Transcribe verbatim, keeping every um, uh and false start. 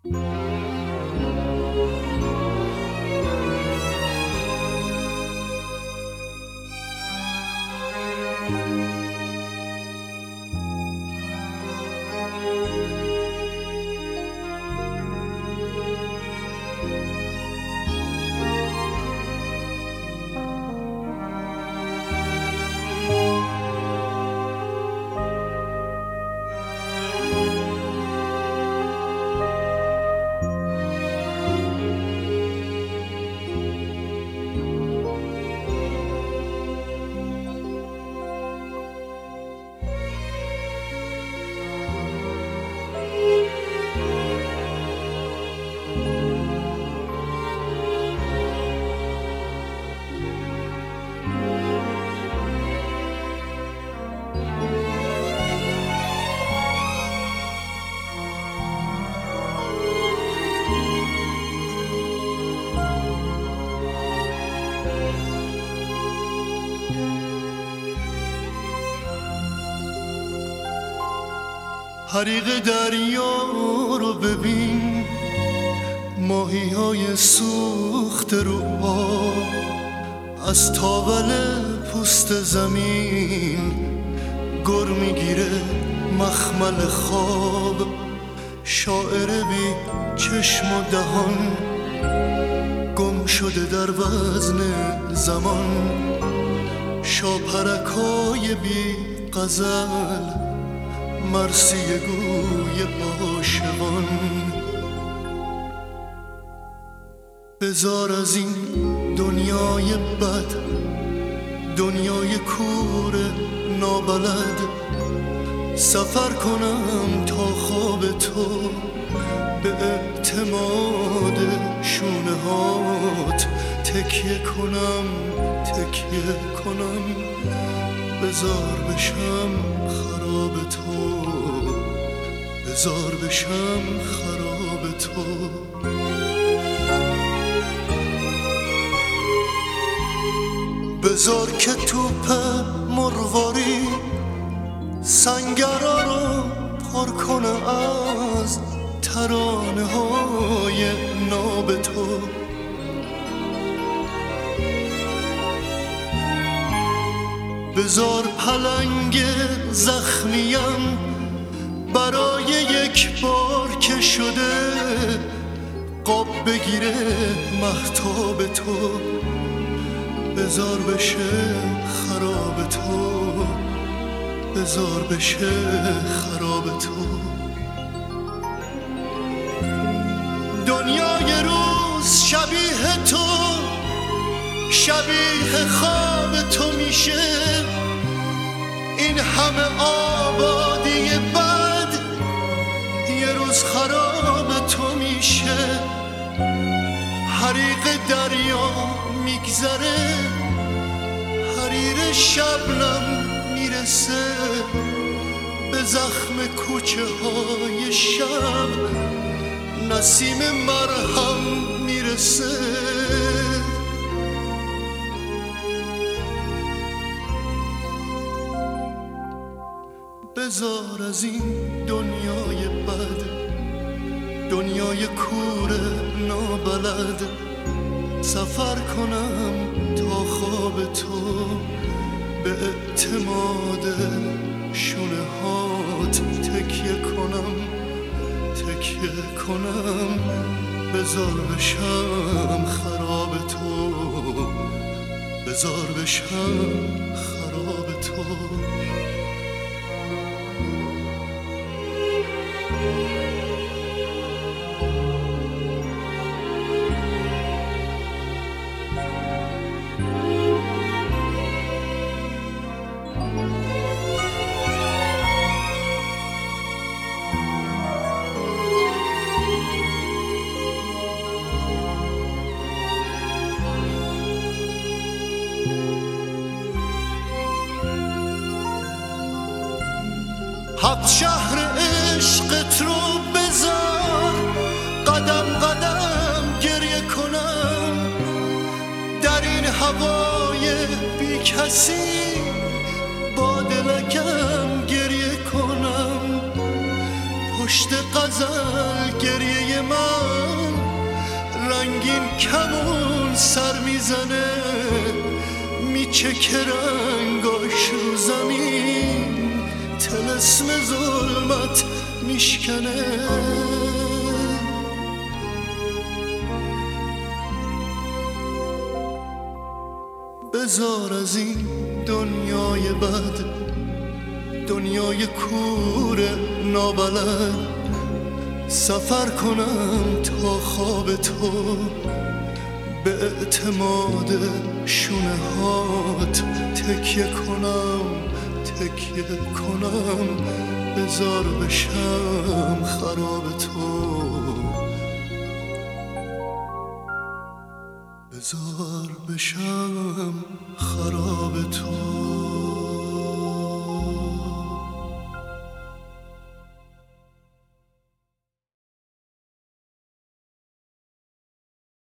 حریق دریا رو ببین، ماهی های سوخت رو آب، از تاول پوست زمین گر میگیره مخمل خواب. شاعر بی چشم و دهان گم شده در وزن زمان. شاپرکای بی غزل مرثیه گوی عاشقان. بذار از این دنیای بد، دنیای کور نابلد، سفر کنم تا خواب تو به اعتماد شونه هات تکیه کنم تکیه کنم. بذار بشم خراب تو، بذار بشم خراب تو. بذار که توپ مرواری سنگرها رو پر کنه از ترانه های ناب تو. بذار پلنگ زخمیم برای یک بار که شده قاب بگیره مهتاب تو. بذار بشه خراب تو، بذار بشه خراب تو. دنیای روز شبیه تو، شبیه خواب تو میشه. این همه آبادی بد یه روز خراب تو میشه. حریق دریا میگذره، حریر شبنم میرسه به زخم کوچه های شب. نسیم مرهم میرسه. بذار از این دنیای بد، دنیای کور نابلد، سفر کنم تا خواب تو به اعتماد شونه هات تکیه کنم تکیه کنم. بذار بشم خراب تو، بذار بشم خراب تو. هفت شهر عشقت رو بذار قدم قدم گریه کنم. در این هوای بی کسی با دلکم گریه کنم. پشت غزل گریه پای من رنگین کمون سر میزنه، میچکه رنگاش رو زمین، طلسم ظلمت میشکنه. بذار از این دنیای بد، دنیای کور نابلد، سفر کنم تا خواب تو، به اعتماد شونه هات تکیه کنم تکیه کنم. بذار بشم خراب تو، بذار بشم خراب تو.